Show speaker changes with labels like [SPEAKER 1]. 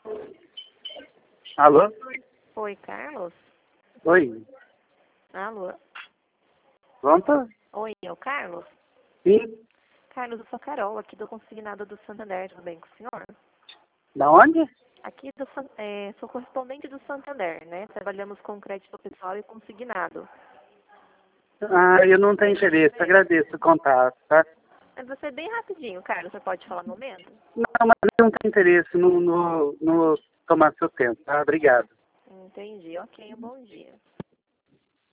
[SPEAKER 1] Alô?
[SPEAKER 2] Oi, Carlos?
[SPEAKER 1] Oi.
[SPEAKER 2] Alô?
[SPEAKER 1] Pronto?
[SPEAKER 2] Oi, é o Carlos?
[SPEAKER 1] Sim.
[SPEAKER 2] Carlos, eu sou a Carol, aqui do Consignado do Santander, tudo bem com o senhor?
[SPEAKER 1] Da onde?
[SPEAKER 2] Aqui sou correspondente do Santander, né? Trabalhamos com crédito pessoal e consignado.
[SPEAKER 1] Ah, eu não tenho interesse. Agradeço o contato, tá?
[SPEAKER 2] Mas você é bem rapidinho, Carlos, você pode falar no momento?
[SPEAKER 1] Não, mas não tenho interesse no tomar seu tempo, tá? Obrigado.
[SPEAKER 2] Entendi, ok, bom dia.